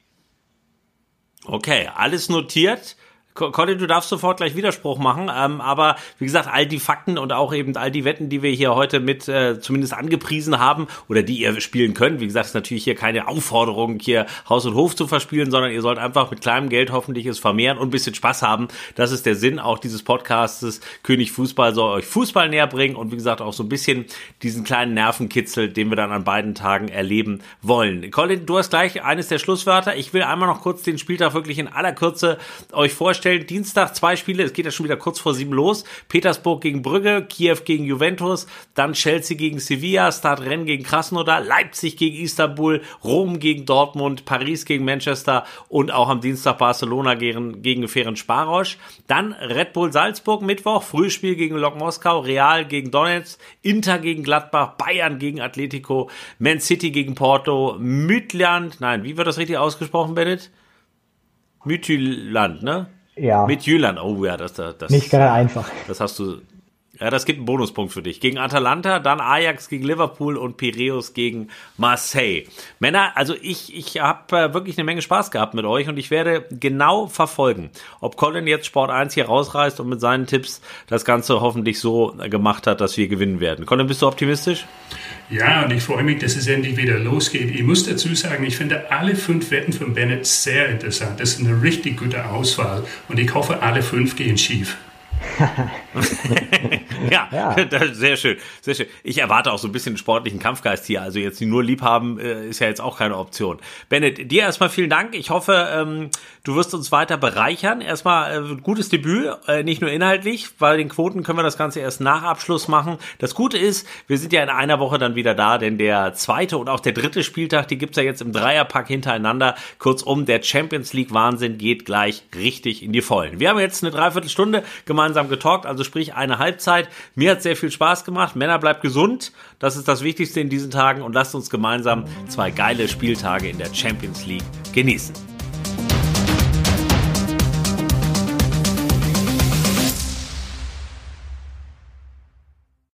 Okay, alles notiert. Colin, du darfst sofort gleich Widerspruch machen, aber wie gesagt, all die Fakten und auch eben all die Wetten, die wir hier heute mit zumindest angepriesen haben oder die ihr spielen könnt, wie gesagt, ist natürlich hier keine Aufforderung, hier Haus und Hof zu verspielen, sondern ihr sollt einfach mit kleinem Geld hoffentlich es vermehren und ein bisschen Spaß haben. Das ist der Sinn auch dieses Podcastes. König Fußball soll euch Fußball näher bringen und wie gesagt auch so ein bisschen diesen kleinen Nervenkitzel, den wir dann an beiden Tagen erleben wollen. Colin, du hast gleich eines der Schlusswörter. Ich will einmal noch kurz den Spieltag wirklich in aller Kürze euch vorstellen. vorstellen, Dienstag 2 Spiele, es geht ja schon wieder kurz vor 7 los. Petersburg gegen Brügge, Kiew gegen Juventus, dann Chelsea gegen Sevilla, Stade Rennes gegen Krasnodar, Leipzig gegen Istanbul, Rom gegen Dortmund, Paris gegen Manchester und auch am Dienstag Barcelona gegen Ferencvaros. Dann Red Bull Salzburg Mittwoch, Frühspiel gegen Lok Moskau, Real gegen Donetsk, Inter gegen Gladbach, Bayern gegen Atletico, Man City gegen Porto, wie wird das richtig ausgesprochen, Bennett? Midtjylland, ne? Ja. Midtjylland, oh ja, das nicht gerade einfach. Das hast du. Ja, das gibt einen Bonuspunkt für dich. Gegen Atalanta, dann Ajax gegen Liverpool und Piraeus gegen Marseille. Männer, also ich habe wirklich eine Menge Spaß gehabt mit euch und ich werde genau verfolgen, ob Colin jetzt Sport 1 hier rausreißt und mit seinen Tipps das Ganze hoffentlich so gemacht hat, dass wir gewinnen werden. Colin, bist du optimistisch? Ja, und ich freue mich, dass es endlich wieder losgeht. Ich muss dazu sagen, ich finde alle 5 Wetten von Bennett sehr interessant. Das ist eine richtig gute Auswahl und ich hoffe, alle 5 gehen schief. Ja, sehr schön, sehr schön. Ich erwarte auch so ein bisschen einen sportlichen Kampfgeist hier. Also jetzt nur lieb haben ist ja jetzt auch keine Option. Bennett, dir erstmal vielen Dank. Ich hoffe, du wirst uns weiter bereichern. Erstmal gutes Debüt, nicht nur inhaltlich. Bei den Quoten können wir das Ganze erst nach Abschluss machen. Das Gute ist, wir sind ja in einer Woche dann wieder da, denn der 2. und auch der 3. Spieltag, die gibt's ja jetzt im Dreierpack hintereinander. Kurzum, der Champions League Wahnsinn geht gleich richtig in die Vollen. Wir haben jetzt eine Dreiviertelstunde gemeinsam getalkt, also sprich eine Halbzeit. Mir hat sehr viel Spaß gemacht. Männer, bleibt gesund. Das ist das Wichtigste in diesen Tagen und lasst uns gemeinsam 2 geile Spieltage in der Champions League genießen.